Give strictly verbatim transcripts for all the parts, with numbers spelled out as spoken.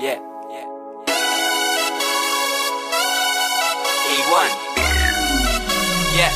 Yeah, yeah. A one. Yeah.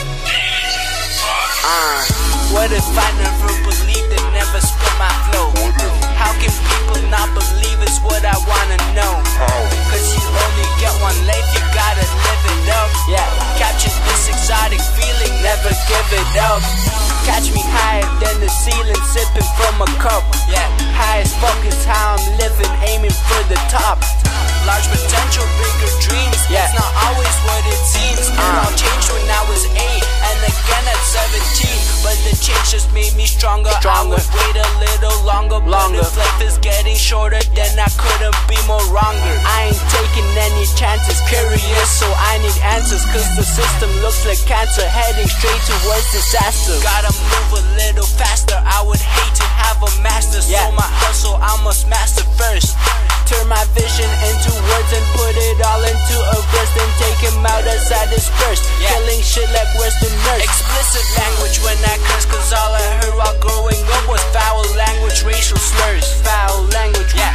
Uh, what if I never believed and never split my flow? How can people not believe it's what I wanna know? Cause you only get one life, you gotta live it up. Yeah, capture this exotic feeling, never give it up. Catch me higher than the ceiling, sipping from a cup. Yeah, high as fuck is how I'm living, aiming for the top. Large potential, bigger dreams. Yeah, it's not always what it seems. It all changed when I was eight, and again at seventeen. But the change just made me stronger. stronger. I would wait a little longer, longer. But if life is getting shorter, then I couldn't be more wronger. I ain't taking any chances, curious, so I need answers. Cause the system looks like cancer, heading straight towards disaster. Gotta move a little faster, I would hate to have a master. Yeah. So my hustle I must master first. Turn my vision into words and put it all into a verse, then take him out as I disperse. Yeah. Killing shit like Western nurse. Explicit language when I curse, cause all I heard while growing up was foul language, racial slurs. Foul language, yeah.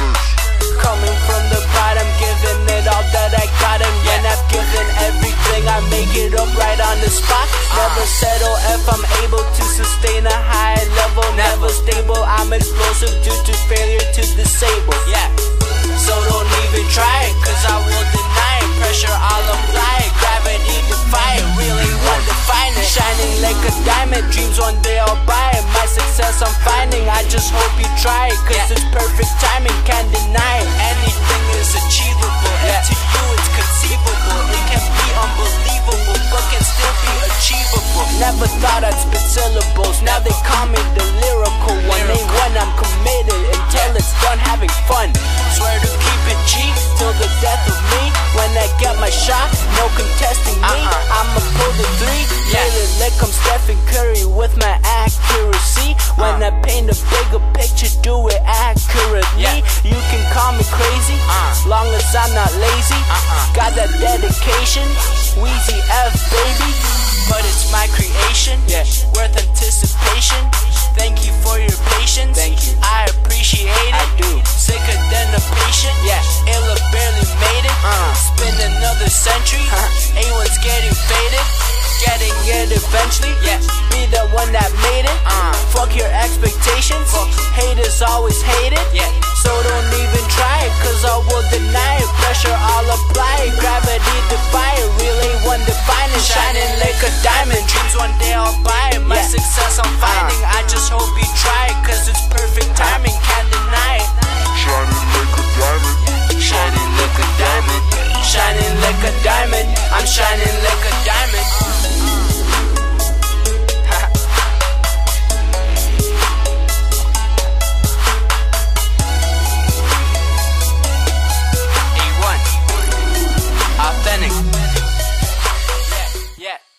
Coming from the bottom, giving it all that I got, and yeah. When I've given everything, I make it up right on the spot. uh. Never settle if I'm able to sustain a high level. Never stable, I'm explosive due to failure to disable. Yeah. So don't even try it, cause I will deny it. Pressure I'll apply it, gravity defy it. Really want to find it. Shining like a diamond, dreams one day I'll buy it. My success I'm finding, I just hope you try it. Cause yeah. It's perfect timing, can't deny it. Anything is achievable, yeah. And to you it's conceivable. It can be unbelievable, but can still be achievable. Never thought I'd spit syllables, now they call me the lyrical one. They when I'm committed until it's done having fun. Swear to keep it G till the death of me. When I get my shot, no contesting me. uh-uh. I'ma pull the three, yeah. Feeling like I'm Stephen Curry with my accuracy. When uh. I paint a bigger picture, do it accurately. Yeah. You can call me crazy, uh. long as I'm not lazy. uh-uh. Got that dedication, Wheezy F baby. But it's my creation, yeah. Worth anticipation. Thank you for your patience. Thank you. I appreciate it. I do. Sicker than a patient. Yeah. Illa barely made it. Uh. Spin another century. Huh. A one's getting faded. Getting it eventually. Yeah. Be the one that made it. Uh. Fuck your expectations. Fuck. Haters always hate it. Yeah. So don't even try it, cause I will deny it. Pressure I'll apply it. Gravity defy it. Really one define it. Shining like a diamond. Dreams one day I'll buy it. My yeah. success I'm finding. Uh. I just hope you try it, cause it's perfect timing. Can't deny it. Shining like a diamond. Shining like a diamond. Shining like a diamond. I'm shining like a diamond.